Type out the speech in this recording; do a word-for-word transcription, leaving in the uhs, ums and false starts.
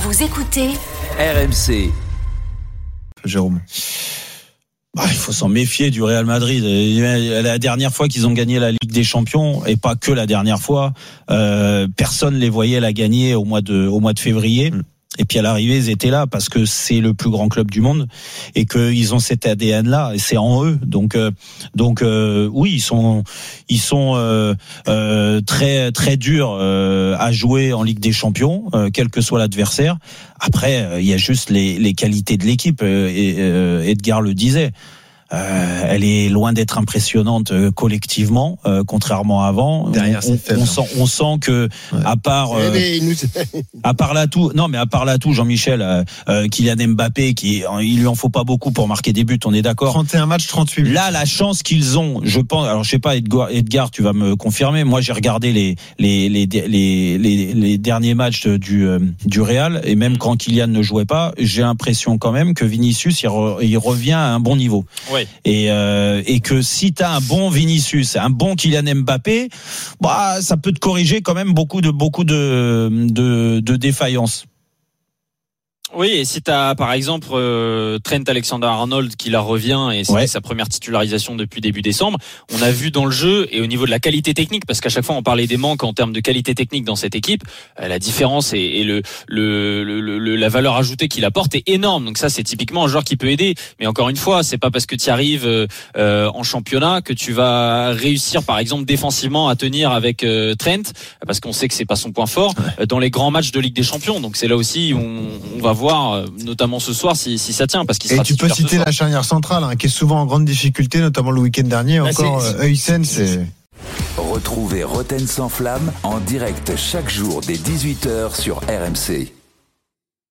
Vous écoutez R M C. Jérôme. Bah, il faut s'en méfier du Real Madrid. La dernière fois qu'ils ont gagné la Ligue des Champions, et pas que la dernière fois, euh, personne les voyait la gagner au mois de, au mois de février. Et puis à l'arrivée, ils étaient là parce que c'est le plus grand club du monde et qu'ils ont cet A D N-là et c'est en eux. Donc, euh, donc euh, oui, ils sont, ils sont euh, euh, très très durs euh, à jouer en Ligue des Champions, euh, quel que soit l'adversaire. Après, euh, il y a juste les, les qualités de l'équipe. Euh, et, euh, Edgar le disait. Euh, elle est loin d'être impressionnante euh, collectivement, euh, contrairement à avant. Derrière, on, on, on sent, on sent que ouais. à part, euh, à part l'atout, non mais à part l'atout, Jean-Michel, euh, euh, Kylian Mbappé, qui il lui en faut pas beaucoup pour marquer des buts, on est d'accord. trente et un matchs, trente-huit buts. Là, la chance qu'ils ont, je pense. Alors, je sais pas, Edgar, Edgar, tu vas me confirmer. Moi, j'ai regardé les les les les les, les derniers matchs du euh, du Real et même quand Kylian ne jouait pas, j'ai l'impression quand même que Vinicius il, re, il revient à un bon niveau. Ouais. Et, euh, et que si tu as un bon Vinicius, un bon Kylian Mbappé, bah, ça peut te corriger quand même beaucoup de, beaucoup de, de, de défaillances. Oui, et si tu as par exemple euh, Trent Alexander-Arnold qui la revient et c'est ouais. sa première titularisation depuis début décembre, on a vu dans le jeu et au niveau de la qualité technique, parce qu'à chaque fois on parlait des manques en termes de qualité technique dans cette équipe, euh, la différence et, et le, le, le, le la valeur ajoutée qu'il apporte est énorme. Donc ça c'est typiquement un joueur qui peut aider. Mais encore une fois, c'est pas parce que tu arrives euh, en championnat que tu vas réussir par exemple défensivement à tenir avec euh, Trent, parce qu'on sait que c'est pas son point fort euh, dans les grands matchs de Ligue des Champions. Donc c'est là aussi où on, on va voir notamment ce soir si, si ça tient parce qu'il sera. Et tu peux citer la charnière centrale hein, qui est souvent en grande difficulté, notamment le week-end dernier. Là, encore Huysen, c'est. Retrouvez Roten sans flamme en direct chaque jour dès dix-huit heures sur R M C.